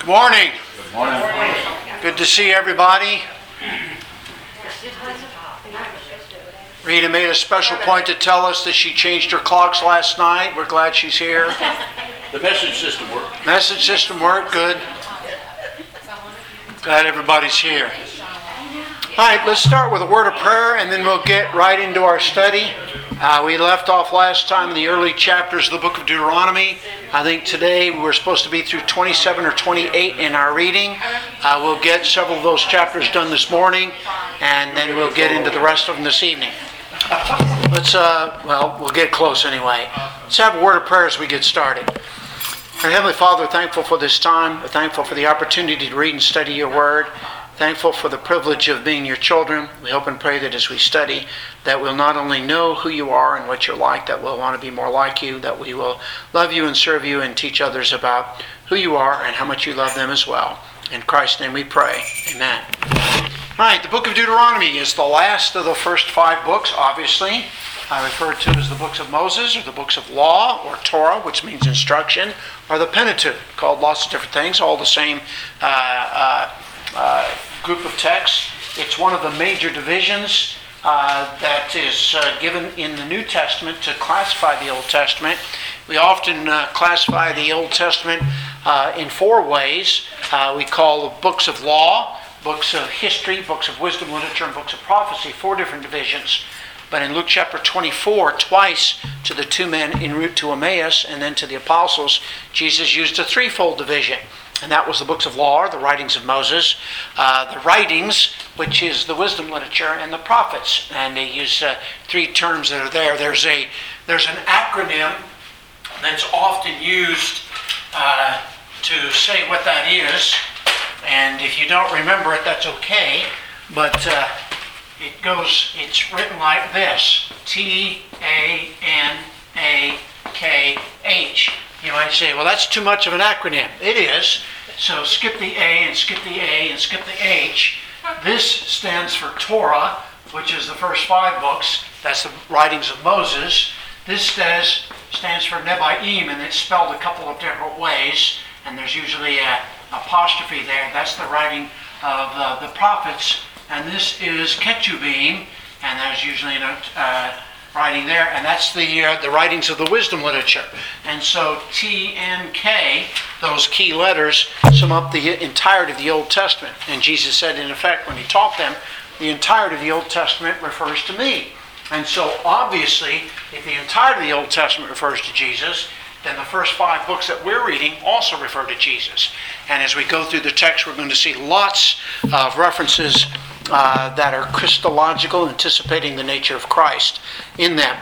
Morning. Good morning. Good to see everybody. Rita made a special point to tell us that she changed her clocks last night. We're glad she's here. The message system worked. Message system worked, good. Glad everybody's here. All right, let's start with a word of prayer and then we'll get right into our study. We left off last time in the early chapters of the book of Deuteronomy. I think today we're supposed to be through 27 or 28 in our reading. We'll get several of those chapters done this morning and then we'll get into the rest of them this evening. We'll get close anyway. Let's have a word of prayer as we get started. Our Heavenly Father, we're thankful for this time. We're thankful for the opportunity to read and study your word. Thankful for the privilege of being your children. We hope and pray that as we study, that we'll not only know who you are and what you're like, that we'll want to be more like you, that we will love you and serve you and teach others about who you are and how much you love them as well. In Christ's name we pray. Amen. All right, the book of Deuteronomy is the last of the first 5 books, obviously. I refer to as the books of Moses, or the books of law, or Torah, which means instruction, or the Pentateuch, called lots of different things, all the same group of texts. It's one of the major divisions that is given in the New Testament to classify the Old Testament. We often classify the Old Testament in 4 ways. We call the books of law, books of history, books of wisdom, literature, and books of prophecy, 4 different divisions. But in Luke chapter 24, twice to the 2 men en route to Emmaus and then to the apostles, Jesus used a 3-fold division. And that was the books of law, the writings of Moses, the writings, which is the wisdom literature, and the prophets. And they use 3 terms that are there. There's an acronym that's often used to say what that is. And if you don't remember it, that's okay. But it's written like this: TANAKH. You might say, well, that's too much of an acronym. It is. So skip the A and skip the A and skip the H. This stands for Torah, which is the first 5 books. That's the writings of Moses. This stands for Nebi'im, and it's spelled a couple of different ways. And there's usually an apostrophe there. That's the writing of the prophets. And this is Ketuvim, and there's usually a writing there, and that's the writings of the wisdom literature. And so T, N, K, those key letters, sum up the entirety of the Old Testament. And Jesus said, in effect, when he taught them, the entirety of the Old Testament refers to me. And so obviously, if the entirety of the Old Testament refers to Jesus, then the first 5 books that we're reading also refer to Jesus. And as we go through the text, we're going to see lots of references that are Christological, anticipating the nature of Christ in them.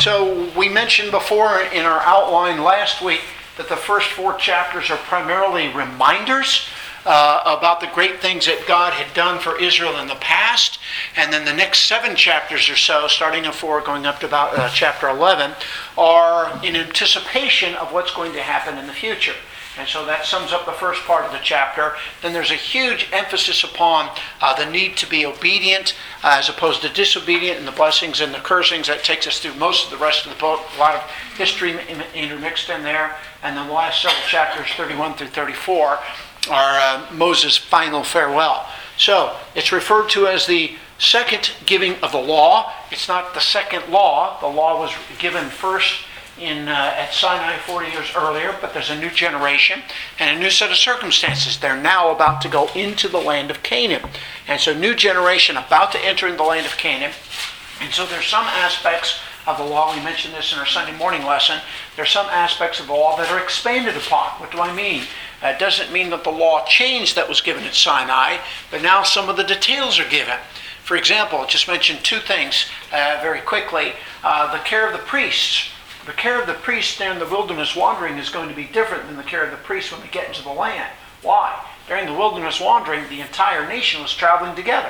So we mentioned before in our outline last week that the first 4 chapters are primarily reminders about the great things that God had done for Israel in the past. And then the next 7 chapters or so, starting at 4, going up to about chapter 11, are in anticipation of what's going to happen in the future. And so that sums up the first part of the chapter. Then there's a huge emphasis upon the need to be obedient as opposed to disobedient, and the blessings and the cursings. That takes us through most of the rest of the book. A lot of history intermixed in there. And then the last several chapters, 31 through 34, are Moses' final farewell. So it's referred to as the second giving of the law. It's not the second law. The law was given first at Sinai 40 years earlier, but there's a new generation and a new set of circumstances. They're now about to go into the land of Canaan. And so new generation about to enter in the land of Canaan. And so there's some aspects of the law, we mentioned this in our Sunday morning lesson, there's some aspects of the law that are expanded upon. What do I mean? It doesn't mean that the law changed that was given at Sinai, but now some of the details are given. For example, I'll just mention 2 things very quickly. The care of the priests. The care of the priests during the wilderness wandering is going to be different than the care of the priests when they get into the land. Why? During the wilderness wandering, the entire nation was traveling together.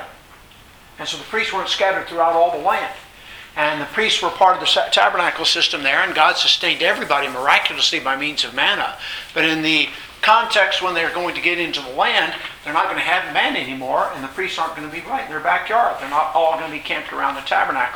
And so the priests weren't scattered throughout all the land. And the priests were part of the tabernacle system there, and God sustained everybody miraculously by means of manna. But in the context when they're going to get into the land, they're not going to have manna anymore, and the priests aren't going to be right in their backyard. They're not all going to be camped around the tabernacle.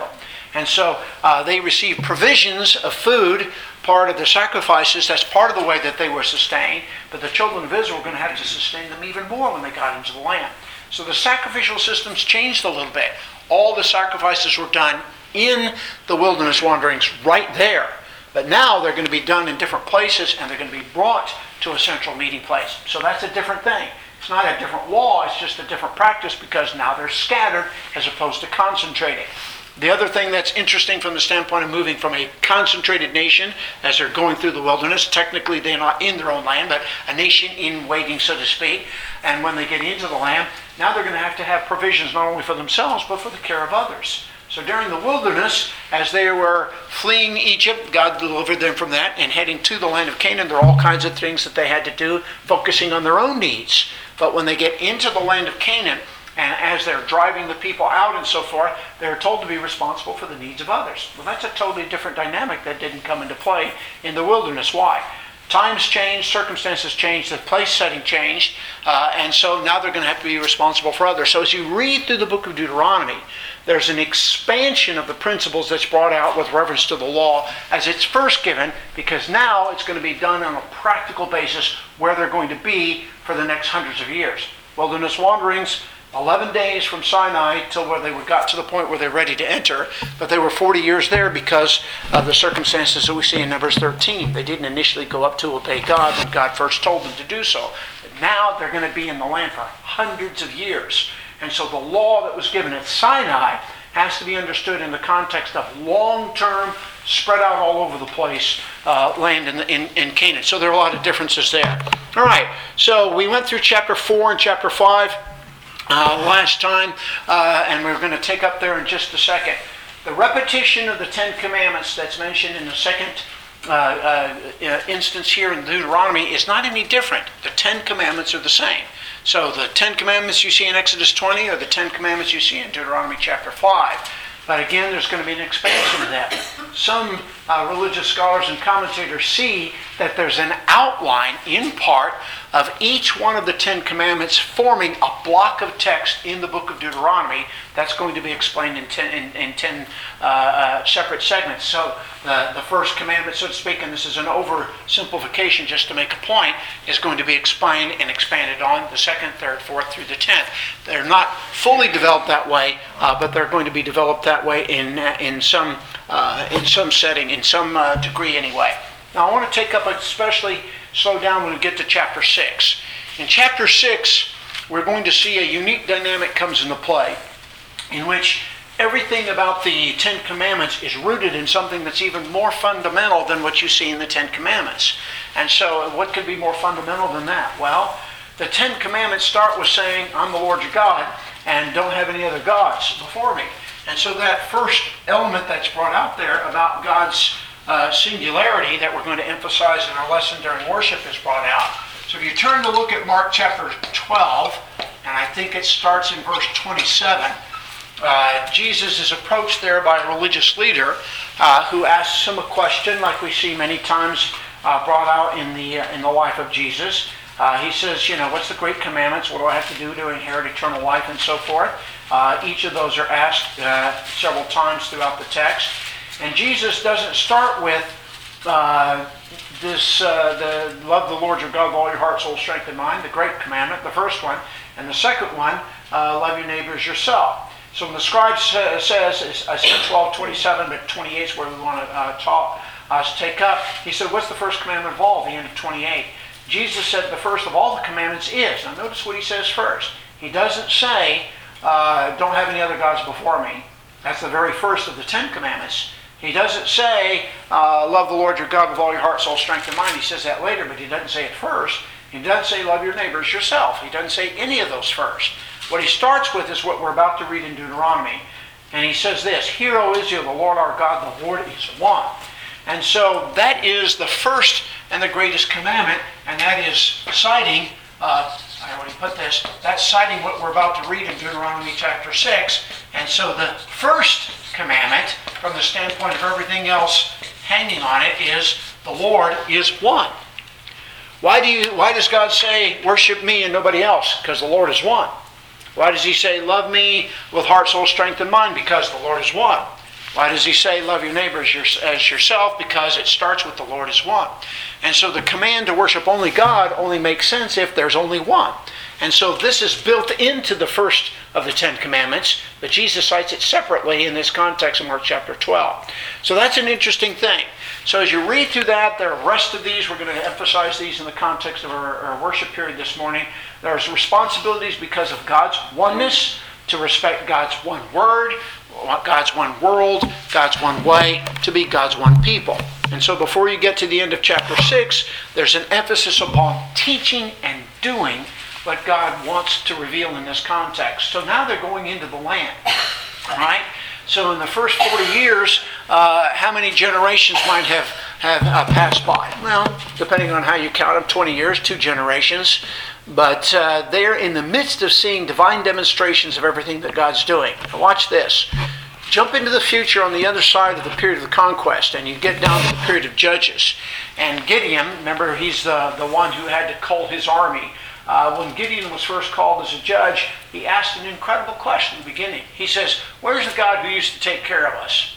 And so they received provisions of food, part of the sacrifices. That's part of the way that they were sustained. But the children of Israel were going to have to sustain them even more when they got into the land. So the sacrificial systems changed a little bit. All the sacrifices were done in the wilderness wanderings right there. But now they're going to be done in different places, and they're going to be brought to a central meeting place. So that's a different thing. It's not a different law, it's just a different practice, because now they're scattered as opposed to concentrating. The other thing that's interesting from the standpoint of moving from a concentrated nation as they're going through the wilderness, technically they're not in their own land, but a nation in waiting, so to speak. And when they get into the land, now they're going to have provisions not only for themselves, but for the care of others. So during the wilderness, as they were fleeing Egypt, God delivered them from that, and heading to the land of Canaan, there are all kinds of things that they had to do, focusing on their own needs. But when they get into the land of Canaan, and as they're driving the people out and so forth, they're told to be responsible for the needs of others. Well, that's a totally different dynamic that didn't come into play in the wilderness. Why? Times changed, circumstances changed, the place setting changed, and so now they're going to have to be responsible for others. So as you read through the book of Deuteronomy, there's an expansion of the principles that's brought out with reference to the law as it's first given, because now it's going to be done on a practical basis where they're going to be for the next hundreds of years. Wilderness wanderings, 11 days from Sinai till where they got to the point where they're ready to enter, but they were 40 years there because of the circumstances that we see in Numbers 13. They didn't initially go up to obey God when God first told them to do so. But now they're going to be in the land for hundreds of years. And so the law that was given at Sinai has to be understood in the context of long-term, spread out all over the place, land in Canaan. So there are a lot of differences there. All right, so we went through chapter 4 and chapter 5 last time, and we're going to take up there in just a second. The repetition of the Ten Commandments that's mentioned in the second instance here in Deuteronomy is not any different. The Ten Commandments are the same. So the Ten Commandments you see in Exodus 20 are the Ten Commandments you see in Deuteronomy chapter 5. But again, there's going to be an expansion of that. Some religious scholars and commentators see that there's an outline, in part, of each one of the Ten Commandments forming a block of text in the book of Deuteronomy that's going to be explained in 10 separate segments. So the first commandment, so to speak, and this is an oversimplification just to make a point, is going to be explained and expanded on the second, third, fourth, through the 10th. They're not fully developed that way, but they're going to be developed that way in some setting, in some degree anyway. Now I want to take up, especially slow down when we get to chapter 6. In chapter 6, we're going to see a unique dynamic comes into play in which everything about the Ten Commandments is rooted in something that's even more fundamental than what you see in the Ten Commandments. And so what could be more fundamental than that? Well, the Ten Commandments start with saying, I'm the Lord your God, and don't have any other gods before me. And so that first element that's brought out there about God's singularity that we're going to emphasize in our lesson during worship is brought out. So if you turn to look at Mark chapter 12, and I think it starts in verse 27, Jesus is approached there by a religious leader who asks him a question like we see many times brought out in the life of Jesus. He says, what's the great commandments? What do I have to do to inherit eternal life and so forth? Each of those are asked several times throughout the text. And Jesus doesn't start with love the Lord your God with all your heart, soul, strength, and mind, the great commandment, the first one. And the second one, love your neighbor as yourself. So when the scribe says, I said 12:27, but 28 is where we want to take up. He said, what's the first commandment of all? The end of 28. Jesus said the first of all the commandments is. Now notice what he says first. He doesn't say, don't have any other gods before me. That's the very first of the Ten Commandments. He doesn't say, love the Lord your God with all your heart, soul, strength, and mind. He says that later, but he doesn't say it first. He doesn't say love your neighbor as yourself. He doesn't say any of those first. What he starts with is what we're about to read in Deuteronomy. And he says this, Hear, O Israel, the Lord our God, the Lord is one. And so that is the first and the greatest commandment, and that is citing, I already put this, that's citing what we're about to read in Deuteronomy chapter 6. And so the first commandment, from the standpoint of everything else hanging on it, is the Lord is one. Why does God say, worship me and nobody else? Because the Lord is one. Why does he say, love me with heart, soul, strength, and mind? Because the Lord is one. Why does he say love your neighbor as yourself? Because it starts with the Lord is one. And so the command to worship only God only makes sense if there's only one. And so this is built into the first of the Ten Commandments, but Jesus cites it separately in this context in Mark chapter 12. So that's an interesting thing. So as you read through that, the rest of these, we're going to emphasize these in the context of our worship period this morning. There's responsibilities because of God's oneness, to respect God's one word, God's one world, God's one way, to be God's one people. And so before you get to the end of chapter 6, there's an emphasis upon teaching and doing what God wants to reveal in this context. So now they're going into the land. All right? So in the first 40 years, how many generations might have passed by? Well, depending on how you count them, 20 years, 2 generations. But they're in the midst of seeing divine demonstrations of everything that God's doing. Now watch this. Jump into the future on the other side of the period of the conquest, and you get down to the period of Judges. And Gideon, remember, he's the one who had to cull his army. When Gideon was first called as a judge, he asked an incredible question in the beginning. He says, where's the God who used to take care of us?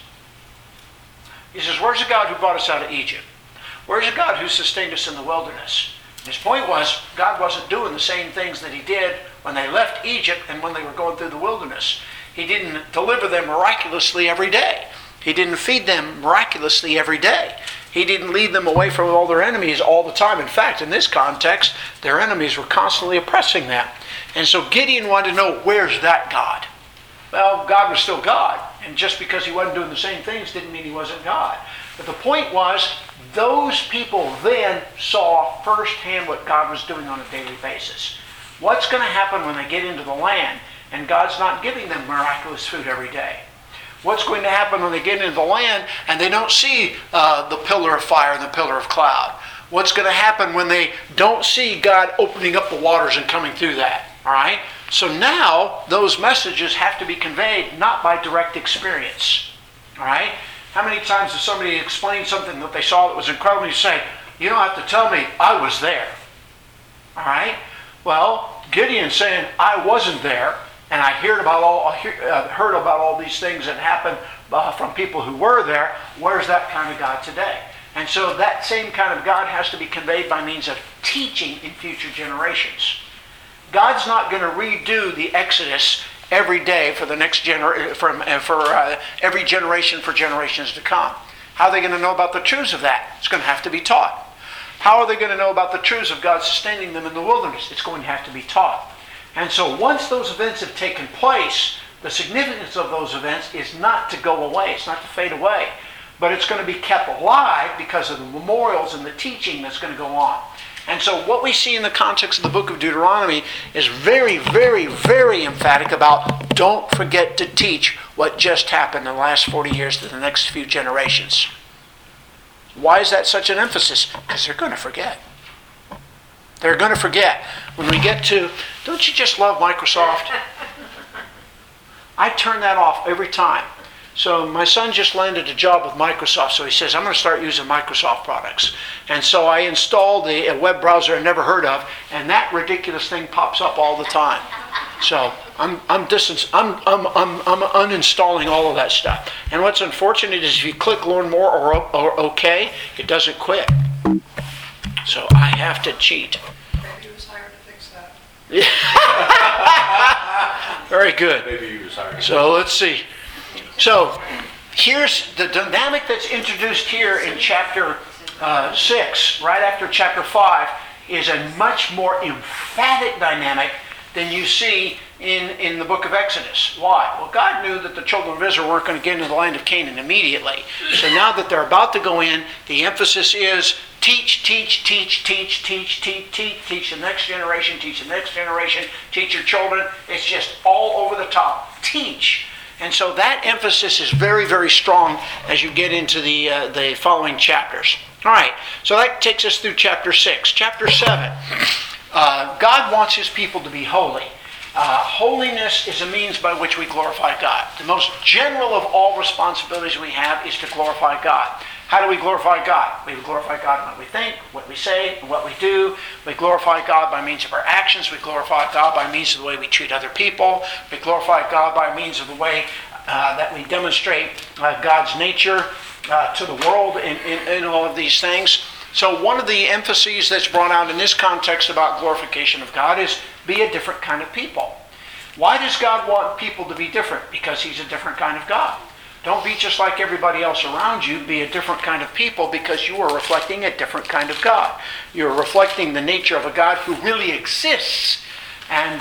He says, where's the God who brought us out of Egypt? Where's the God who sustained us in the wilderness? His point was, God wasn't doing the same things that he did when they left Egypt and when they were going through the wilderness. He didn't deliver them miraculously every day. He didn't feed them miraculously every day. He didn't lead them away from all their enemies all the time. In fact, in this context, their enemies were constantly oppressing them. And so Gideon wanted to know, where's that God? Well, God was still God. And just because he wasn't doing the same things didn't mean he wasn't God. But the point was, those people then saw firsthand what God was doing on a daily basis. What's going to happen when they get into the land and God's not giving them miraculous food every day? What's going to happen when they get into the land and they don't see the pillar of fire and the pillar of cloud? What's going to happen when they don't see God opening up the waters and coming through that? All right? So now those messages have to be conveyed not by direct experience. All right? How many times has somebody explained something that they saw that was incredible and you say, you don't have to tell me, I was there. All right? Well, Gideon's saying, I wasn't there. And I heard about all these things that happened from people who were there. Where's that kind of God today? And so that same kind of God has to be conveyed by means of teaching in future generations. God's not going to redo the Exodus every day for the next every generation for generations to come. How are they going to know about the truths of that? It's going to have to be taught. How are they going to know about the truths of God sustaining them in the wilderness? It's going to have to be taught. And so once those events have taken place, the significance of those events is not to go away. It's not to fade away. But it's going to be kept alive because of the memorials and the teaching that's going to go on. And so what we see in the context of the book of Deuteronomy is very, very, very emphatic about don't forget to teach what just happened in the last 40 years to the next few generations. Why is that such an emphasis? Because they're going to forget. They're going to forget. When we get to, don't you just love Microsoft? I turn that off every time. So my son just landed a job with Microsoft, so he says, I'm going to start using Microsoft products. And so I installed a web browser I never heard of, and that ridiculous thing pops up all the time. So I'm uninstalling all of that stuff. And what's unfortunate is if you click learn more or okay, it doesn't quit. So I have to cheat. Maybe he was hired to fix that. Very good. Maybe he was hired. So let's see. So here's the dynamic that's introduced here in chapter 6, right after chapter 5, is a much more emphatic dynamic than you see in the book of Exodus. Why? Well, God knew that the children of Israel weren't going to get into the land of Canaan immediately. So now that they're about to go in, the emphasis is teach, teach, teach, teach, teach, teach, teach, teach the next generation, teach the next generation, teach your children. It's just all over the top. Teach. And so that emphasis is very, very strong as you get into the following chapters. All right, so that takes us through chapter 6. Chapter 7, God wants his people to be holy. Holiness is a means by which we glorify God. The most general of all responsibilities we have is to glorify God. How do we glorify God? We glorify God in what we think, what we say, and what we do. We glorify God by means of our actions. We glorify God by means of the way we treat other people. We glorify God by means of the way that we demonstrate God's nature to the world in all of these things. So one of the emphases that's brought out in this context about glorification of God is be a different kind of people. Why does God want people to be different? Because He's a different kind of God. Don't be just like everybody else around you. Be a different kind of people because you are reflecting a different kind of God. You're reflecting the nature of a God who really exists, and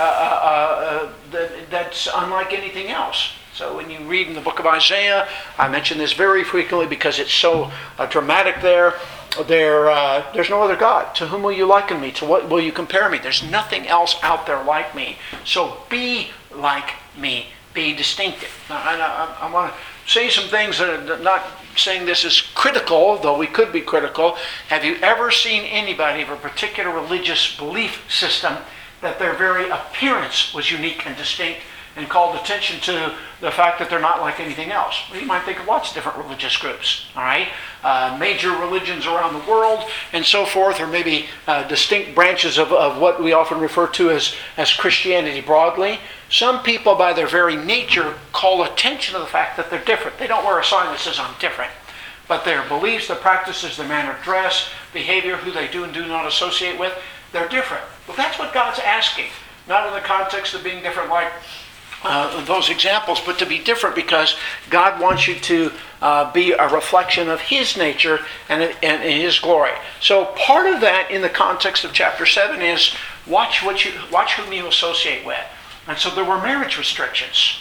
that's unlike anything else. So when you read in the book of Isaiah, I mention this very frequently because it's so dramatic there. There's no other God. To whom will you liken me? To what will you compare me? There's nothing else out there like me. So be like me. Be distinctive. Now, I want to say some things that are not saying this is critical, though we could be critical. Have you ever seen anybody of a particular religious belief system that their very appearance was unique and distinct and called attention to the fact that they're not like anything else? Well, you might think of lots of different religious groups, all right? Major religions around the world and so forth, or maybe distinct branches of what we often refer to as Christianity broadly. Some people, by their very nature, call attention to the fact that they're different. They don't wear a sign that says, I'm different. But their beliefs, their practices, their manner of dress, behavior, who they do and do not associate with, they're different. Well, that's what God's asking. Not in the context of being different like those examples, but to be different because God wants you to be a reflection of His nature and His glory. So part of that in the context of chapter 7 is watch whom you associate with. And so there were marriage restrictions.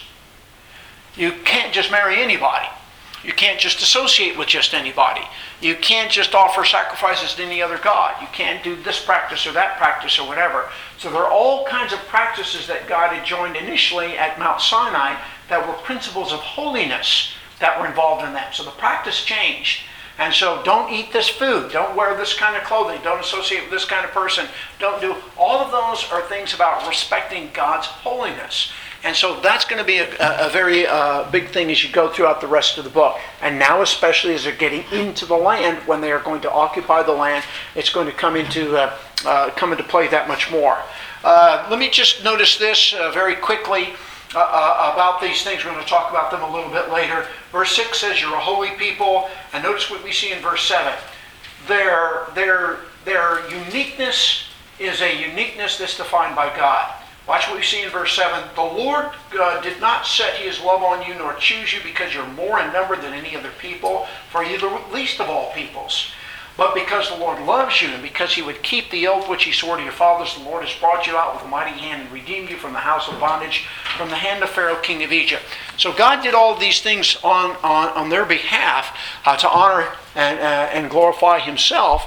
You can't just marry anybody. You can't just associate with just anybody. You can't just offer sacrifices to any other god. You can't do this practice or that practice or whatever. So there are all kinds of practices that God had joined initially at Mount Sinai that were principles of holiness that were involved in that. So the practice changed. And so don't eat this food. Don't wear this kind of clothing. Don't associate with this kind of person. Don't do... All of those are things about respecting God's holiness. And so that's going to be a very big thing as you go throughout the rest of the book. And now especially as they're getting into the land, when they are going to occupy the land, it's going to come into play that much more. Let me just notice this very quickly about these things. We're going to talk about them a little bit later. Verse 6 says you're a holy people. And notice what we see in verse 7. Their uniqueness is a uniqueness that's defined by God. Watch what we see in verse 7. The Lord did not set His love on you nor choose you because you're more in number than any other people, for you're the least of all peoples. But because the Lord loves you and because He would keep the oath which He swore to your fathers, the Lord has brought you out with a mighty hand and redeemed you from the house of bondage, from the hand of Pharaoh, king of Egypt. So God did all of these things on their behalf to honor and glorify Himself,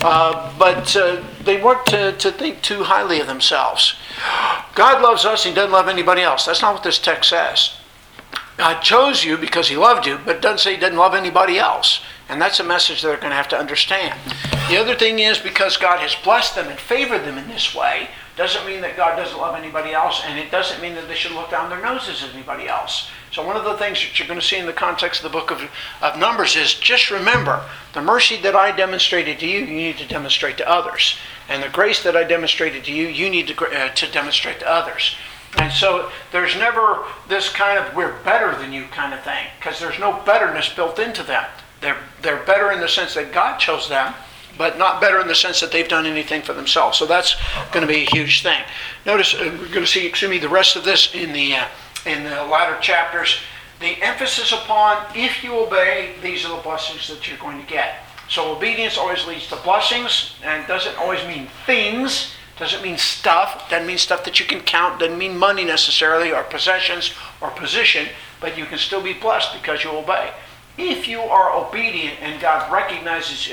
but they weren't to think too highly of themselves. God loves us, He doesn't love anybody else. That's not what this text says. God chose you because He loved you, but it doesn't say He doesn't love anybody else. And that's a message they're going to have to understand. The other thing is, because God has blessed them and favored them in this way, doesn't mean that God doesn't love anybody else, and it doesn't mean that they should look down their noses at anybody else. So one of the things that you're going to see in the context of the book of Numbers is, just remember, the mercy that I demonstrated to you, you need to demonstrate to others. And the grace that I demonstrated to you, you need to demonstrate to others. And so there's never this kind of we're better than you kind of thing, because there's no betterness built into them. They're better in the sense that God chose them, but not better in the sense that they've done anything for themselves. So that's going to be a huge thing. Notice we're going to see, the rest of this in the latter chapters. The emphasis upon if you obey, these are the blessings that you're going to get. So obedience always leads to blessings, and doesn't always mean things. Doesn't mean stuff. Doesn't mean stuff that you can count. Doesn't mean money necessarily, or possessions, or position. But you can still be blessed because you obey. If you are obedient and God recognizes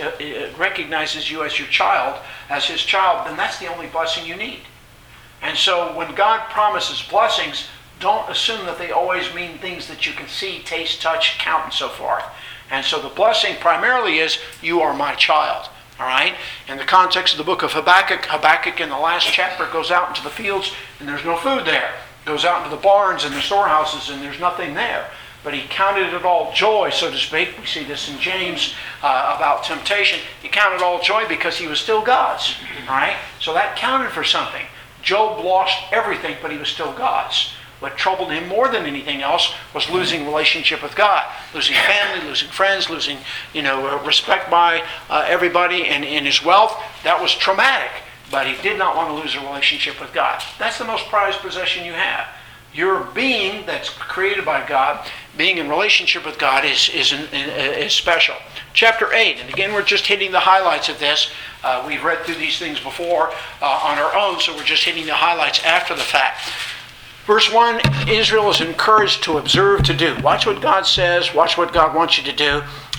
you as your child, as His child, then that's the only blessing you need. And so when God promises blessings, don't assume that they always mean things that you can see, taste, touch, count, and so forth. And so the blessing primarily is, you are my child. All right? In the context of the book of Habakkuk in the last chapter goes out into the fields and there's no food there. Goes out into the barns and the storehouses and there's nothing there. But he counted it all joy, so to speak. We see this in James about temptation. He counted all joy because he was still God's. All right? So that counted for something. Job lost everything, but he was still God's. What troubled him more than anything else was losing relationship with God, losing family, losing friends, losing respect by everybody and in his wealth. That was traumatic, but he did not want to lose a relationship with God. That's the most prized possession you have. Your being that's created by God, being in relationship with God is special. Chapter 8, and again we're just hitting the highlights of this. We've read through these things before on our own, so we're just hitting the highlights after the fact. Verse 1, Israel is encouraged to observe, to do. Watch what God says, watch what God wants you to do,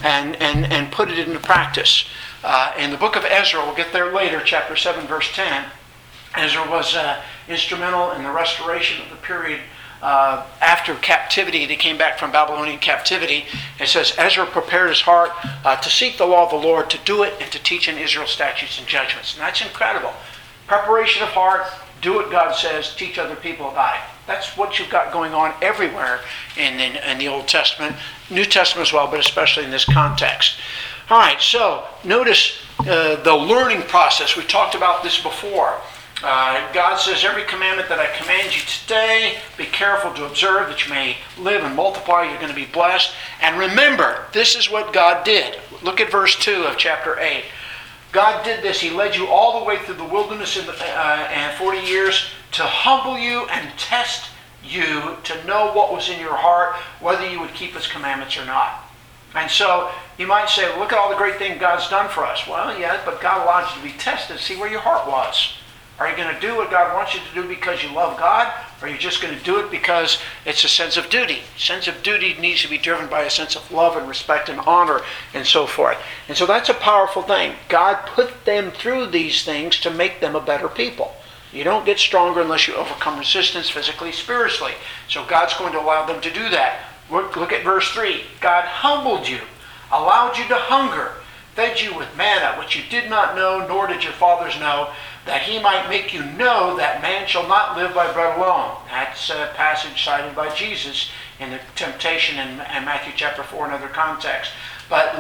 and put it into practice. In the book of Ezra, we'll get there later, chapter 7, verse 10, Ezra was instrumental in the restoration of the period after captivity. They came back from Babylonian captivity. It says, Ezra prepared his heart to seek the law of the Lord, to do it, and to teach in Israel statutes and judgments. And that's incredible. Preparation of heart, do what God says, teach other people about it. That's what you've got going on everywhere in the Old Testament, New Testament as well, but especially in this context. All right, so notice the learning process. We talked about this before. God says, every commandment that I command you today, be careful to observe that you may live and multiply. You're going to be blessed. And remember, this is what God did. Look at verse 2 of chapter 8. God did this. He led you all the way through the wilderness and 40 years to humble you and test you to know what was in your heart, whether you would keep His commandments or not. And so you might say, well, look at all the great things God's done for us. Well, yeah, but God allowed you to be tested to see where your heart was. Are you going to do what God wants you to do because you love God? Or are you just going to do it because it's a sense of duty? Sense of duty needs to be driven by a sense of love and respect and honor and so forth. And so that's a powerful thing. God put them through these things to make them a better people. You don't get stronger unless you overcome resistance physically, spiritually. So God's going to allow them to do that. Look at verse 3. God humbled you, allowed you to hunger, fed you with manna, which you did not know, nor did your fathers know, that He might make you know that man shall not live by bread alone. That's a passage cited by Jesus in the temptation in Matthew chapter 4 and other contexts. But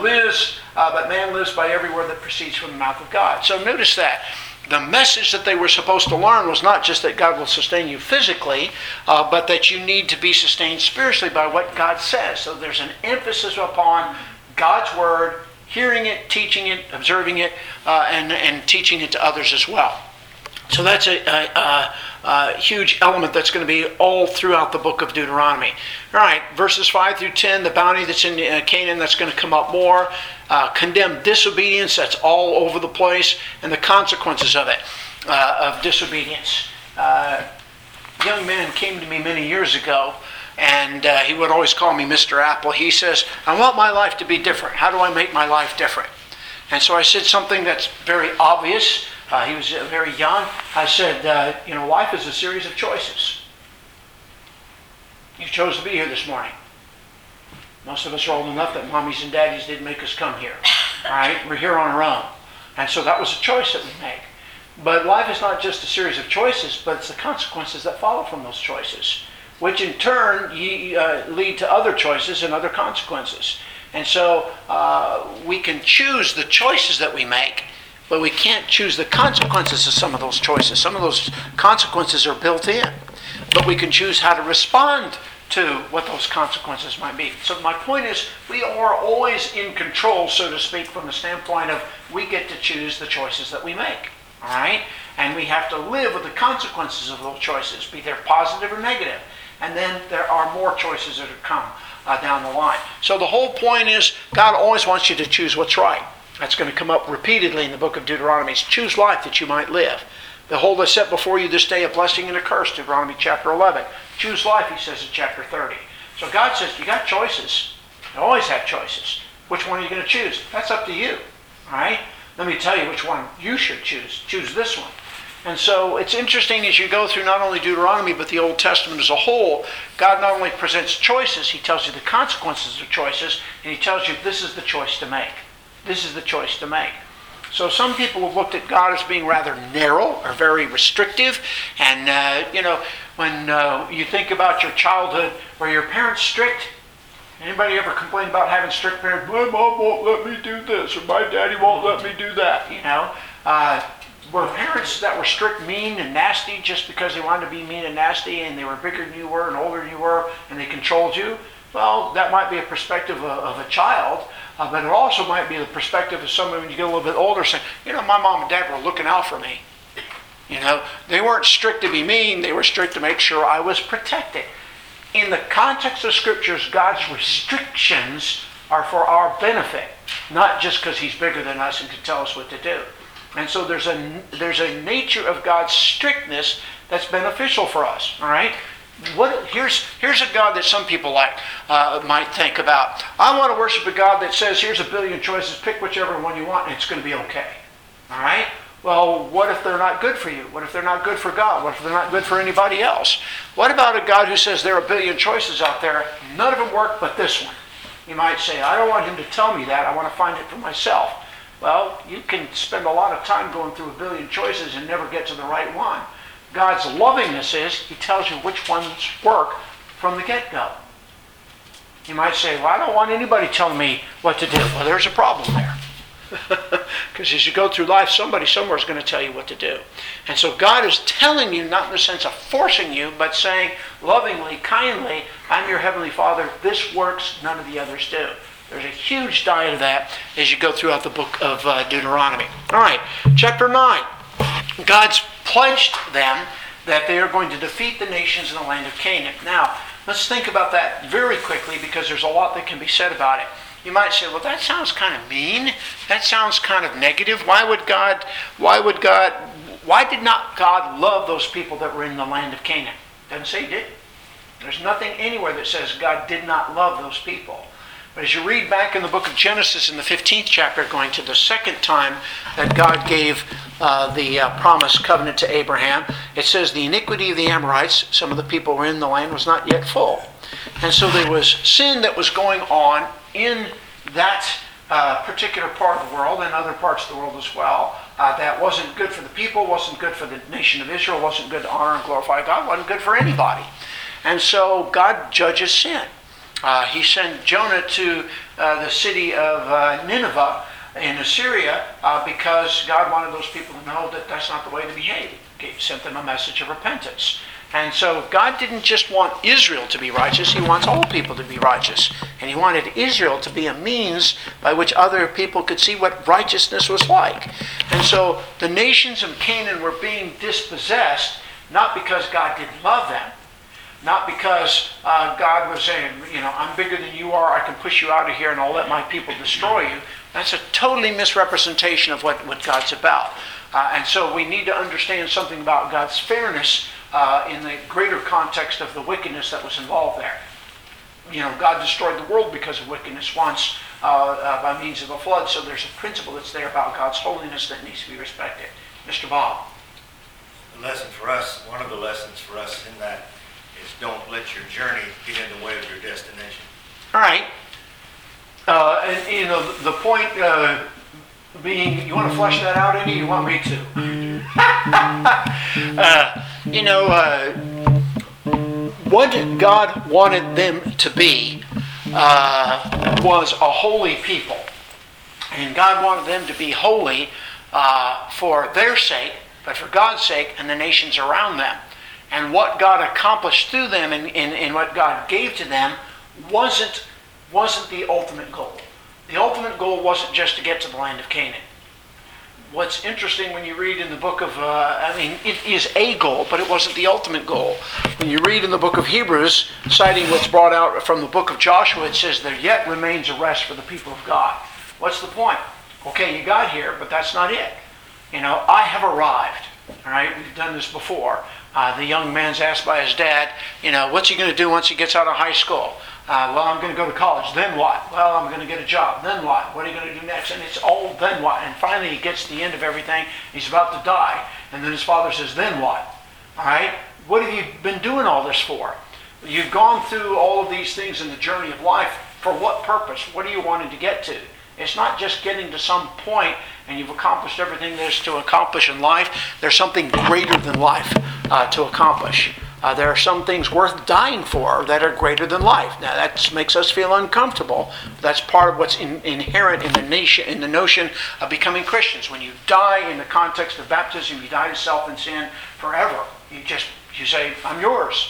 man lives by every word that proceeds from the mouth of God. So notice that. The message that they were supposed to learn was not just that God will sustain you physically, but that you need to be sustained spiritually by what God says. So there's an emphasis upon God's Word, hearing it, teaching it, observing it, and teaching it to others as well. So that's a huge element that's going to be all throughout the book of Deuteronomy. All right, verses 5 through 10, the bounty that's in Canaan, that's going to come up more. Condemn disobedience, that's all over the place, and the consequences of it, of disobedience. A young man came to me many years ago, and he would always call me Mr. Apple. He says, I want my life to be different. How do I make my life different? And so I said something that's very obvious. He was very young. I said, life is a series of choices. You chose to be here this morning. Most of us are old enough that mommies and daddies didn't make us come here. All right? We're here on our own. And so that was a choice that we make. But life is not just a series of choices, but it's the consequences that follow from those choices, which in turn lead to other choices and other consequences. And so we can choose the choices that we make, but we can't choose the consequences of some of those choices. Some of those consequences are built in, but we can choose how to respond to what those consequences might be. So my point is, we are always in control, so to speak, from the standpoint of we get to choose the choices that we make. All right? And we have to live with the consequences of those choices, be they positive or negative. And then there are more choices that come down the line. So the whole point is, God always wants you to choose what's right. That's going to come up repeatedly in the book of Deuteronomy. It's choose life that you might live. Behold, I set before you this day a blessing and a curse, Deuteronomy chapter 11. Choose life, he says in chapter 30. So God says, you got choices. You always have choices. Which one are you going to choose? That's up to you. All right? Let me tell you which one you should choose. Choose this one. And so it's interesting as you go through not only Deuteronomy, but the Old Testament as a whole, God not only presents choices, He tells you the consequences of choices, and He tells you this is the choice to make. This is the choice to make. So some people have looked at God as being rather narrow or very restrictive. And, when you think about your childhood, were your parents strict? Anybody ever complain about having strict parents? My mom won't let me do this, or my daddy won't let me do that. were parents that were strict, mean, and nasty just because they wanted to be mean and nasty and they were bigger than you were and older than you were and they controlled you? Well, that might be a perspective of a child, but it also might be the perspective of someone when you get a little bit older saying, my mom and dad were looking out for me. They weren't strict to be mean, they were strict to make sure I was protected. In the context of Scriptures, God's restrictions are for our benefit, not just because He's bigger than us and can tell us what to do. And so there's a nature of God's strictness that's beneficial for us. All right. Here's a God that some people might think about. I want to worship a God that says, here's a billion choices, pick whichever one you want, and it's going to be okay. All right. Well, what if they're not good for you? What if they're not good for God? What if they're not good for anybody else? What about a God who says there are a billion choices out there, none of them work but this one? You might say, I don't want Him to tell me that. I want to find it for myself. Well, you can spend a lot of time going through a billion choices and never get to the right one. God's lovingness is He tells you which ones work from the get-go. You might say, well, I don't want anybody telling me what to do. Well, there's a problem there. Because as you go through life, somebody somewhere is going to tell you what to do. And so God is telling you, not in the sense of forcing you, but saying lovingly, kindly, I'm your Heavenly Father. This works, none of the others do. There's a huge diet of that as you go throughout the book of Deuteronomy. All right, chapter 9. God's pledged them that they are going to defeat the nations in the land of Canaan. Now, let's think about that very quickly because there's a lot that can be said about it. You might say, well, that sounds kind of mean. That sounds kind of negative. Why did not God love those people that were in the land of Canaan? Doesn't say He did. There's nothing anywhere that says God did not love those people. But as you read back in the book of Genesis in the 15th chapter, going to the second time that God gave the promised covenant to Abraham, it says the iniquity of the Amorites, some of the people who were in the land, was not yet full. And so there was sin that was going on in that particular part of the world and other parts of the world as well. That wasn't good for the people, wasn't good for the nation of Israel, wasn't good to honor and glorify God, wasn't good for anybody. And so God judges sin. He sent Jonah to the city of Nineveh in Assyria because God wanted those people to know that that's not the way to behave. He sent them a message of repentance. And so God didn't just want Israel to be righteous, He wants all people to be righteous. And He wanted Israel to be a means by which other people could see what righteousness was like. And so the nations of Canaan were being dispossessed, not because God didn't love them, not because God was saying, I'm bigger than you are, I can push you out of here and I'll let my people destroy you. That's a totally misrepresentation of what God's about. And so we need to understand something about God's fairness in the greater context of the wickedness that was involved there. God destroyed the world because of wickedness once by means of a flood, so there's a principle that's there about God's holiness that needs to be respected. Mr. Bob. The lesson for us, one of the lessons for us in that is don't let your journey get in the way of your destination. All right. And the point being, you want to flesh that out any? You want me to? What God wanted them to be was a holy people. And God wanted them to be holy for their sake, but for God's sake and the nations around them. And what God accomplished through them and what God gave to them wasn't the ultimate goal. The ultimate goal wasn't just to get to the land of Canaan. What's interesting when you read in the book of, it is a goal, but it wasn't the ultimate goal. When you read in the book of Hebrews, citing what's brought out from the book of Joshua, it says there yet remains a rest for the people of God. What's the point? Okay, you got here, but that's not it. I have arrived. All right, we've done this before. The young man's asked by his dad, what's he going to do once he gets out of high school? Well, I'm going to go to college. Then what? Well, I'm going to get a job. Then what? What are you going to do next? And it's all then what? And finally he gets to the end of everything. He's about to die. And then his father says, then what? All right? What have you been doing all this for? You've gone through all of these things in the journey of life. For what purpose? What are you wanting to get to? It's not just getting to some point and you've accomplished everything there's to accomplish in life. There's something greater than life to accomplish. There are some things worth dying for that are greater than life. Now that makes us feel uncomfortable. That's part of what's inherent in the notion of becoming Christians. When you die in the context of baptism, you die to self and sin forever. You say, I'm yours.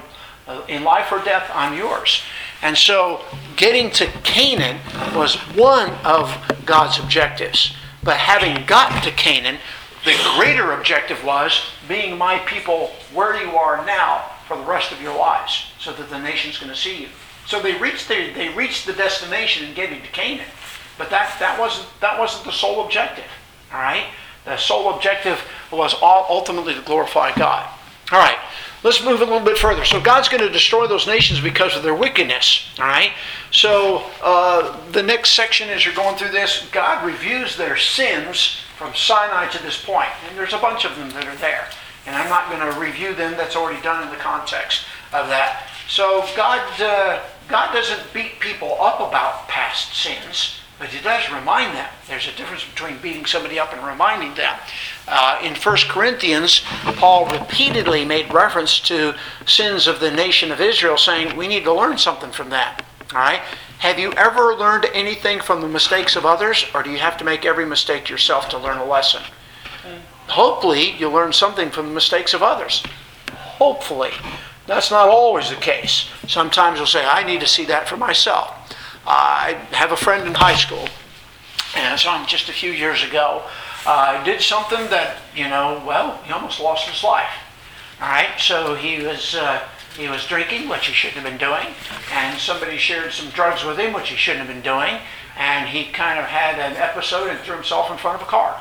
In life or death, I'm yours. And so getting to Canaan was one of God's objectives. But having gotten to Canaan, the greater objective was being my people where you are now for the rest of your lives, so that the nation's going to see you. So they reached the destination in getting to Canaan, but that wasn't the sole objective. All right, the sole objective was ultimately to glorify God. All right, let's move a little bit further. So God's going to destroy those nations because of their wickedness. All right, so the next section, as you're going through this, God reviews their sins from Sinai to this point. And there's a bunch of them that are there. And I'm not going to review them. That's already done in the context of that. So God doesn't beat people up about past sins, but He does remind them. There's a difference between beating somebody up and reminding them. In 1 Corinthians, Paul repeatedly made reference to sins of the nation of Israel, saying we need to learn something from that. All right? Have you ever learned anything from the mistakes of others, or do you have to make every mistake yourself to learn a lesson? Hopefully, you learn something from the mistakes of others. Hopefully. That's not always the case. Sometimes you'll say, I need to see that for myself. I have a friend in high school, and so just a few years ago, did something that, he almost lost his life. All right, so he was drinking, which he shouldn't have been doing, and somebody shared some drugs with him, which he shouldn't have been doing, and he kind of had an episode and threw himself in front of a car.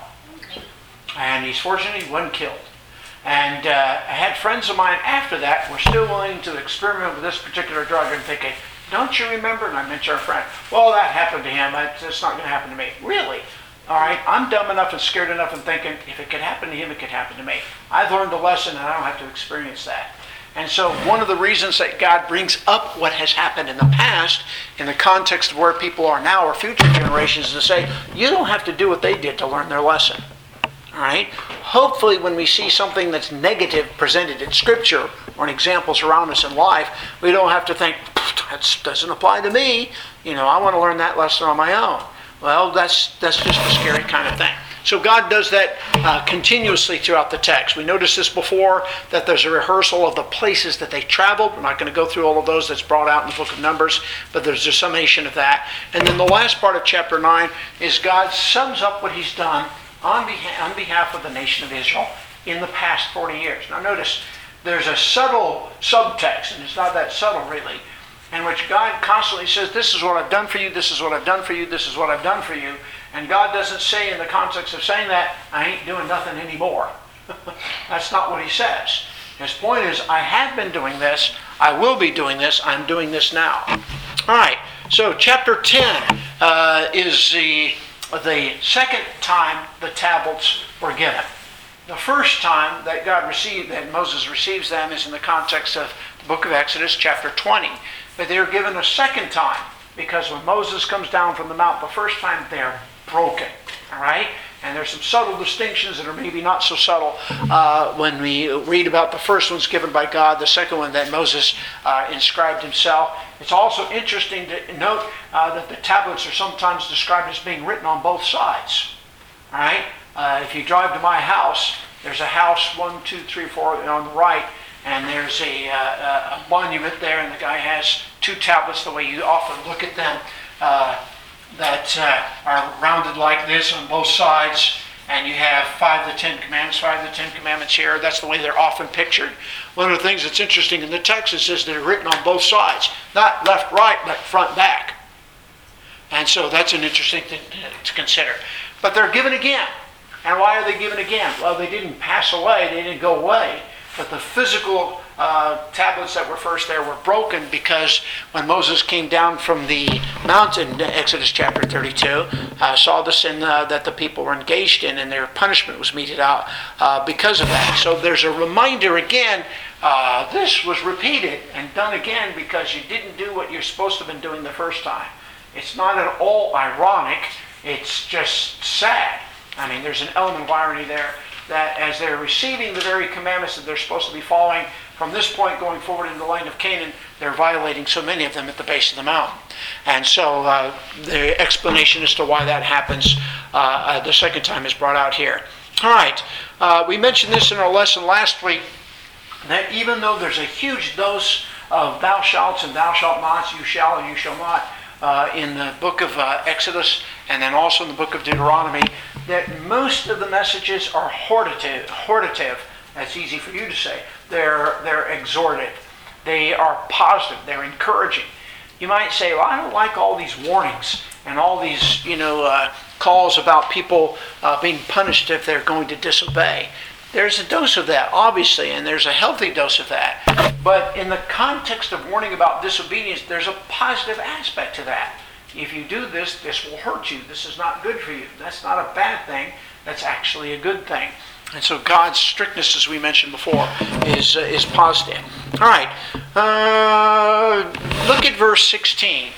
And he's fortunate he wasn't killed. And I had friends of mine after that were still willing to experiment with this particular drug and thinking, don't you remember? And I mentioned our friend, well, that happened to him. That's not going to happen to me. Really? All right, I'm dumb enough and scared enough and thinking, if it could happen to him, it could happen to me. I've learned a lesson and I don't have to experience that. And so one of the reasons that God brings up what has happened in the past in the context of where people are now or future generations is to say, you don't have to do what they did to learn their lesson. All right? Hopefully when we see something that's negative presented in Scripture or in examples around us in life, we don't have to think, that doesn't apply to me. I want to learn that lesson on my own. Well, that's just a scary kind of thing. So God does that continuously throughout the text. We noticed this before, that there's a rehearsal of the places that they traveled. We're not going to go through all of those. That's brought out in the book of Numbers, but there's a summation of that. And then the last part of chapter 9 is God sums up what He's done on behalf of the nation of Israel in the past 40 years. Now notice, there's a subtle subtext, and it's not that subtle really, in which God constantly says, this is what I've done for you, this is what I've done for you, this is what I've done for you. And God doesn't say in the context of saying that, I ain't doing nothing anymore. That's not what He says. His point is, I have been doing this, I will be doing this, I'm doing this now. All right, so chapter 10 is the second time the tablets were given. The first time that Moses receives them is in the context of the book of Exodus, chapter 20. But they were given a second time, because when Moses comes down from the mount the first time, they are broken. All right? And there's some subtle distinctions that are maybe not so subtle when we read about the first ones given by God, the second one that Moses inscribed himself. It's also interesting to note that the tablets are sometimes described as being written on both sides. All right? If you drive to my house, there's a house 1, 2, 3, 4 on the right, and there's a monument there, and the guy has two tablets the way you often look at them that are rounded like this on both sides, and you have 5 of the 10 Commandments, 5 of the 10 Commandments here. That's the way they're often pictured. One of the things that's interesting in the text is that they're written on both sides, not left, right, but front, back. And so that's an interesting thing to consider. But they're given again. And why are they given again? Well, they didn't pass away, they didn't go away. But the physical tablets that were first there were broken because when Moses came down from the mountain, Exodus chapter 32, saw the sin that the people were engaged in, and their punishment was meted out because of that. So there's a reminder again, this was repeated and done again because you didn't do what you're supposed to have been doing the first time. It's not at all ironic, it's just sad. I mean, there's an element of irony there. that as they're receiving the very commandments that they're supposed to be following, from this point going forward in the land of Canaan, they're violating so many of them at the base of the mountain. And so the explanation as to why that happens the second time is brought out here. All right, we mentioned this in our lesson last week, that even though there's a huge dose of thou shalt and thou shalt nots, you shall and you shall not, in the book of Exodus and then also in the book of Deuteronomy, that most of the messages are hortative. That's easy for you to say. They're exhortive. They are positive. They're encouraging. You might say, well, I don't like all these warnings and all these, calls about people being punished if they're going to disobey. There's a dose of that, obviously, and there's a healthy dose of that. But in the context of warning about disobedience, there's a positive aspect to that. If you do this, this will hurt you. This is not good for you. That's not a bad thing. That's actually a good thing. And so God's strictness, as we mentioned before, is positive. All right. Look at verse 16.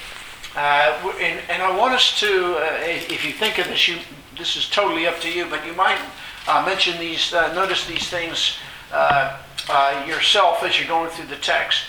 And I want us to, if you think of this, this is totally up to you, but you might mention these, notice these things yourself as you're going through the text.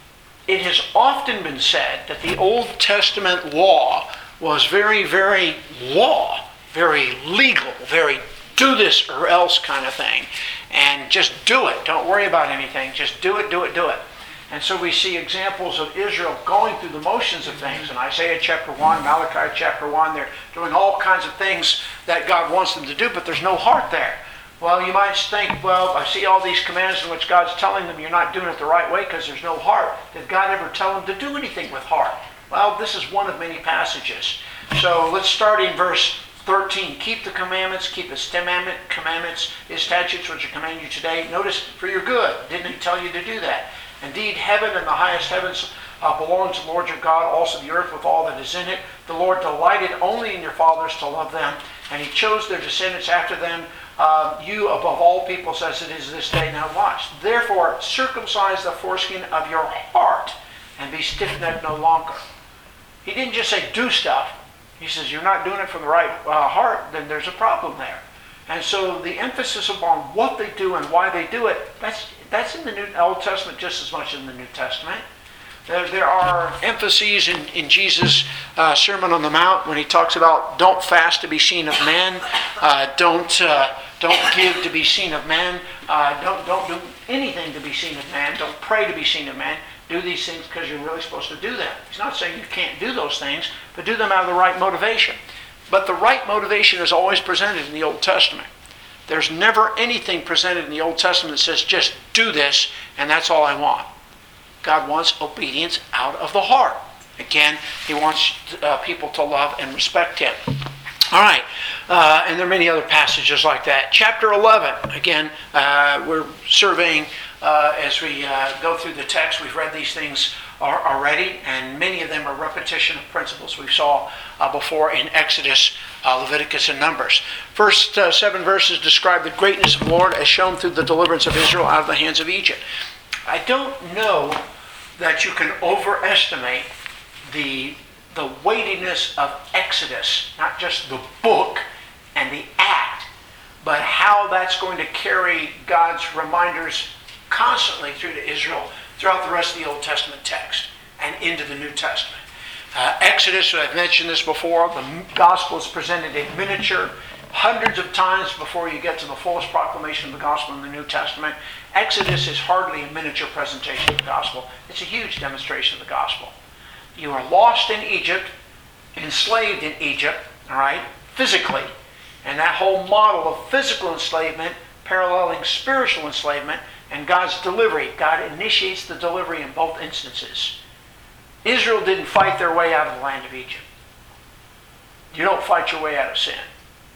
It has often been said that the Old Testament law was very, very law, very legal, very do this or else kind of thing. And just do it. Don't worry about anything. Just do it, do it, do it. And so we see examples of Israel going through the motions of things. In Isaiah chapter 1, Malachi chapter 1, they're doing all kinds of things that God wants them to do, but there's no heart there. Well, you might think, well, I see all these commands in which God's telling them you're not doing it the right way because there's no heart. Did God ever tell them to do anything with heart? Well, this is one of many passages. So let's start in verse 13. Keep the commandments, keep his commandments, his statutes which I command you today. Notice, for your good. Didn't he tell you to do that? Indeed, heaven and the highest heavens belong to the Lord your God, also the earth with all that is in it. The Lord delighted only in your fathers to love them, and he chose their descendants after them, you above all peoples as it is this day. Now watch. Therefore, circumcise the foreskin of your heart, and be stiff-necked no longer. He didn't just say do stuff. He says you're not doing it from the right heart, then there's a problem there. And so the emphasis upon what they do and why they do it, that's in the Old Testament just as much as in the New Testament. There are emphases in Jesus' Sermon on the Mount when he talks about don't fast to be seen of men, don't give to be seen of men, don't do anything to be seen of man, don't pray to be seen of man. Do these things because you're really supposed to do them. He's not saying you can't do those things, but do them out of the right motivation. But the right motivation is always presented in the Old Testament. There's never anything presented in the Old Testament that says just do this and that's all I want. God wants obedience out of the heart. Again, he wants people to love and respect him. All right, and there are many other passages like that. Chapter 11, again, we're surveying as we go through the text. We've read these things already, and many of them are repetition of principles we saw before in Exodus, Leviticus, and Numbers. First 7 verses describe the greatness of the Lord as shown through the deliverance of Israel out of the hands of Egypt. I don't know that you can overestimate the weightiness of Exodus, not just the book and the act, but how that's going to carry God's reminders constantly through to Israel throughout the rest of the Old Testament text and into the New Testament. Exodus, I've mentioned this before, the gospel is presented in miniature hundreds of times before you get to the fullest proclamation of the gospel in the New Testament. Exodus is hardly a miniature presentation of the gospel. It's a huge demonstration of the gospel. You are lost in Egypt, enslaved in Egypt, all right, physically. And that whole model of physical enslavement paralleling spiritual enslavement and God's delivery. God initiates the delivery in both instances. Israel didn't fight their way out of the land of Egypt. You don't fight your way out of sin.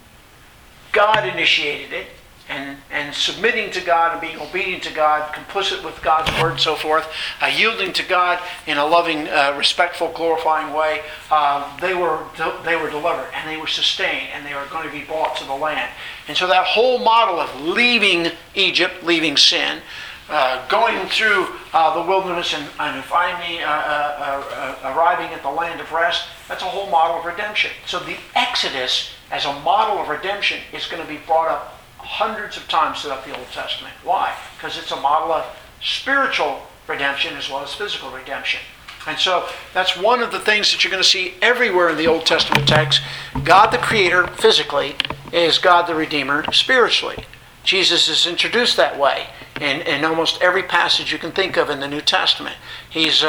God initiated it, and submitting to God and being obedient to God, complicit with God's word and so forth, yielding to God in a loving, respectful, glorifying way, they were delivered and they were sustained and they were going to be brought to the land. And so that whole model of leaving Egypt, leaving sin, going through the wilderness and finally arriving at the land of rest, that's a whole model of redemption. So the Exodus as a model of redemption is going to be brought up hundreds of times throughout the Old Testament. Why? Because it's a model of spiritual redemption as well as physical redemption. And so that's one of the things that you're going to see everywhere in the Old Testament text. God the Creator physically is God the Redeemer spiritually. Jesus is introduced that way in almost every passage you can think of in the New Testament. He's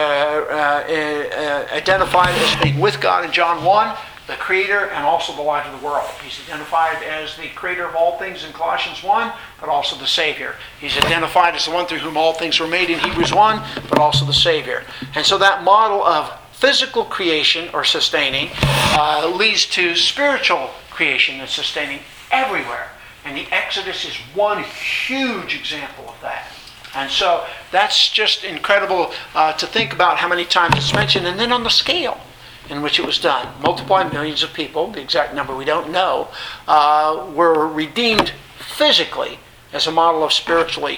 identified as being with God in John 1, the Creator and also the light of the world. He's identified as the Creator of all things in Colossians 1, but also the Savior. He's identified as the one through whom all things were made in Hebrews 1, but also the Savior. And so that model of physical creation or sustaining leads to spiritual creation and sustaining everywhere. And the Exodus is one huge example of that. And so that's just incredible to think about how many times it's mentioned. And then on the scale in which it was done. Multiply millions of people, the exact number we don't know, were redeemed physically as a model of spiritually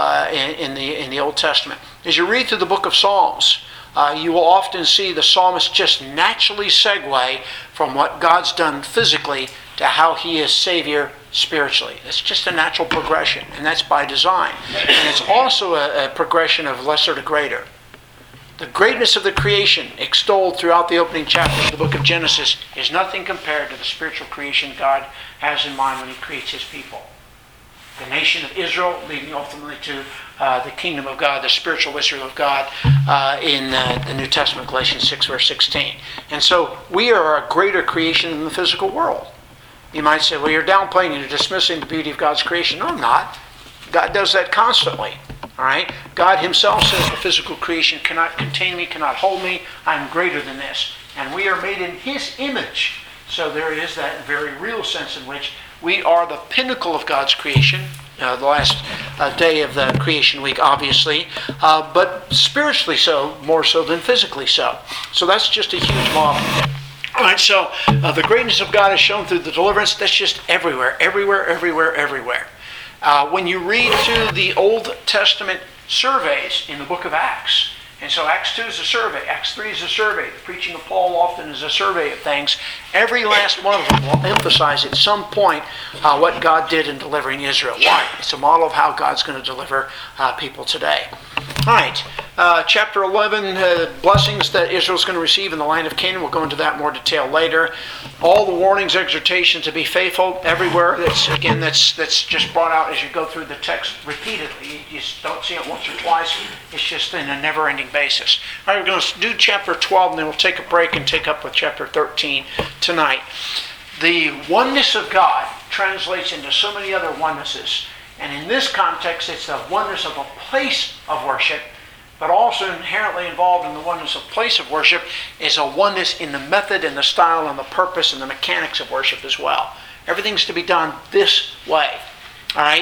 in the Old Testament. As you read through the book of Psalms, you will often see the psalmist just naturally segue from what God's done physically to how He is Savior spiritually. It's just a natural progression, and that's by design. And it's also a progression of lesser to greater. The greatness of the creation extolled throughout the opening chapters of the book of Genesis is nothing compared to the spiritual creation God has in mind when He creates His people. The nation of Israel leading ultimately to the kingdom of God, the spiritual Israel of God in the New Testament, Galatians 6 verse 16. And so we are a greater creation than the physical world. You might say, well, you're downplaying and you're dismissing the beauty of God's creation. No, I'm not. God does that constantly. All right? God Himself says the physical creation cannot contain me, cannot hold me. I'm greater than this. And we are made in His image. So there is that very real sense in which we are the pinnacle of God's creation. The last day of the creation week, obviously. But spiritually so, more so than physically so. So that's just a huge model. All right, so the greatness of God is shown through the deliverance. That's just everywhere, everywhere, everywhere, everywhere. When you read through the Old Testament surveys in the book of Acts, and so Acts 2 is a survey, Acts 3 is a survey, the preaching of Paul often is a survey of things, every last one of them will emphasize at some point what God did in delivering Israel. Why? It's a model of how God's going to deliver people today. All right, chapter 11, blessings that Israel's going to receive in the land of Canaan. We'll go into that in more detail later. All the warnings, exhortations to be faithful everywhere. That's just brought out as you go through the text repeatedly. You just don't see it once or twice. It's just in a never-ending basis. All right, we're going to do chapter 12, and then we'll take a break and take up with chapter 13 tonight. The oneness of God translates into so many other onennesses. And in this context, it's the oneness of a place of worship, but also inherently involved in the oneness of place of worship is a oneness in the method and the style and the purpose and the mechanics of worship as well. Everything's to be done this way. All right?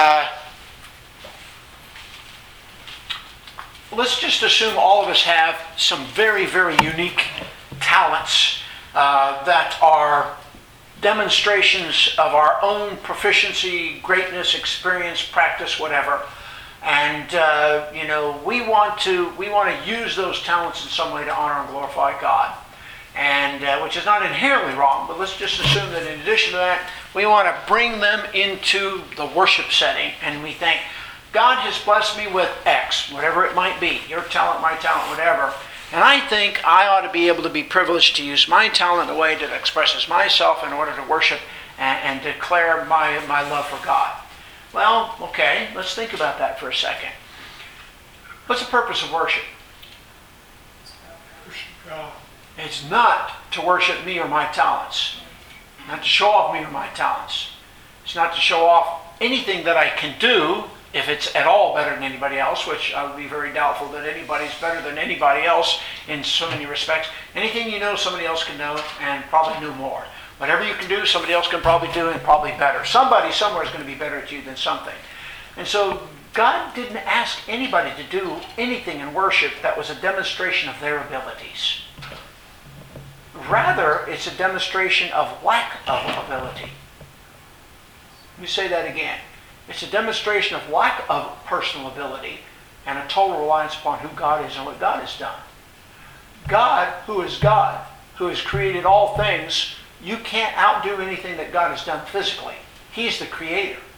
Let's just assume all of us have some very, very unique talents that are demonstrations of our own proficiency, greatness, experience, practice, whatever. And we want to use those talents in some way to honor and glorify God, and which is not inherently wrong. But let's just assume that in addition to that, we want to bring them into the worship setting, and we think God has blessed me with X, whatever it might be, your talent, my talent, whatever. And I think I ought to be able to be privileged to use my talent in a way that expresses myself in order to worship and declare my love for God. Well, okay, let's think about that for a second. What's the purpose of worship? Worship God. It's not to worship me or my talents. Not to show off me or my talents. It's not to show off anything that I can do, if it's at all better than anybody else, which I would be very doubtful that anybody's better than anybody else in so many respects. Anything you know, somebody else can know and probably know more. Whatever you can do, somebody else can probably do and probably better. Somebody somewhere is going to be better at you than something. And so God didn't ask anybody to do anything in worship that was a demonstration of their abilities. Rather, it's a demonstration of lack of ability. Let me say that again. It's a demonstration of lack of personal ability and a total reliance upon who God is and what God has done. God, who has created all things, you can't outdo anything that God has done physically. He's the creator.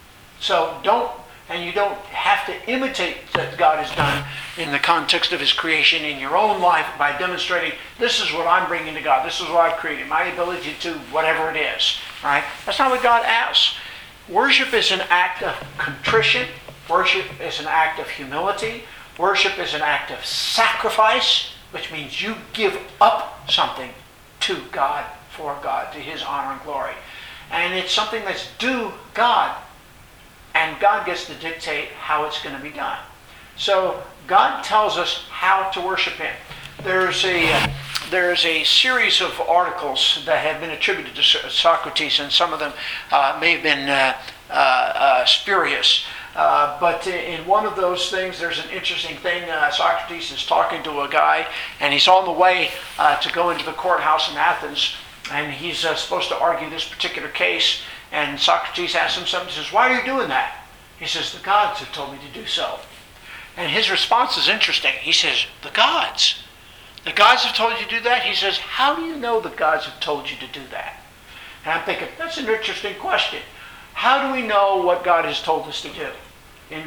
So you don't have to imitate that God has done in the context of his creation in your own life by demonstrating, this is what I'm bringing to God, this is what I've created, my ability to whatever it is, right? That's not what God asks. Worship is an act of contrition. Worship is an act of humility. Worship is an act of sacrifice, which means you give up something to God, for God, to his honor and glory. And it's something that's due God, and God gets to dictate how it's going to be done. So God tells us how to worship him. There's a series of articles that have been attributed to Socrates, and some of them may have been spurious. But in one of those things, there's an interesting thing. Socrates is talking to a guy, and he's on the way to go into the courthouse in Athens, and he's supposed to argue this particular case. And Socrates asks him something. He says, "Why are you doing that?" He says, "The gods have told me to do so." And his response is interesting. He says, "The gods? The gods have told you to do that?" He says, "How do you know the gods have told you to do that?" And I'm thinking, that's an interesting question. How do we know what God has told us to do? In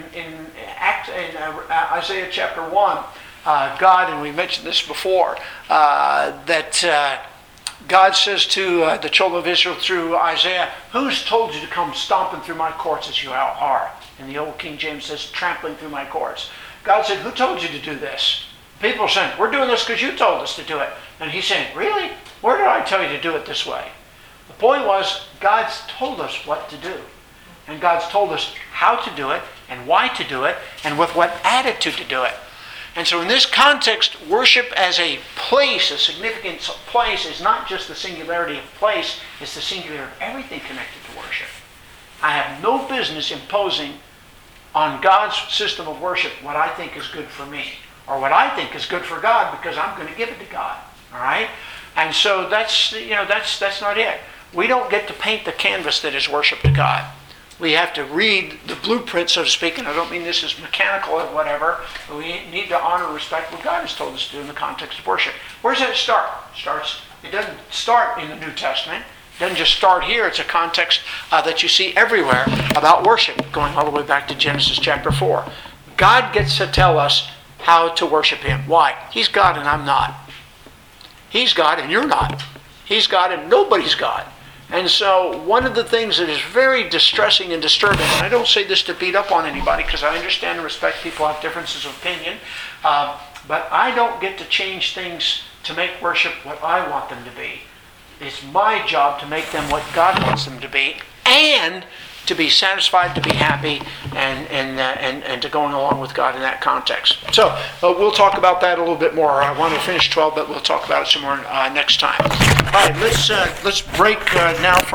Isaiah chapter 1, God, and we mentioned this before, that God says to the children of Israel through Isaiah, "Who's told you to come stomping through my courts as you are?" And the old King James says, "trampling through my courts." God said, "Who told you to do this?" People are saying, "We're doing this because you told us to do it." And he's saying, "Really? Where did I tell you to do it this way?" The point was, God's told us what to do. And God's told us how to do it, and why to do it, and with what attitude to do it. And so in this context, worship as a place, a significant place, is not just the singularity of place, it's the singularity of everything connected to worship. I have no business imposing on God's system of worship what I think is good for me, or what I think is good for God, because I'm going to give it to God. All right? And so that's not it. We don't get to paint the canvas that is worship to God. We have to read the blueprint, so to speak, and I don't mean this is mechanical or whatever, but we need to honor and respect what God has told us to do in the context of worship. Where does that start? It doesn't start in the New Testament. It doesn't just start here. It's a context that you see everywhere about worship, going all the way back to Genesis chapter 4. God gets to tell us how to worship him. Why? He's God and I'm not. He's God and you're not. He's God and nobody's God. And so one of the things that is very distressing and disturbing, and I don't say this to beat up on anybody because I understand and respect people have differences of opinion, but I don't get to change things to make worship what I want them to be. It's my job to make them what God wants them to be, and to be satisfied, to be happy, and to going along with God in that context. So we'll talk about that a little bit more. I want to finish 12, but we'll talk about it some more next time. All right, let's break now from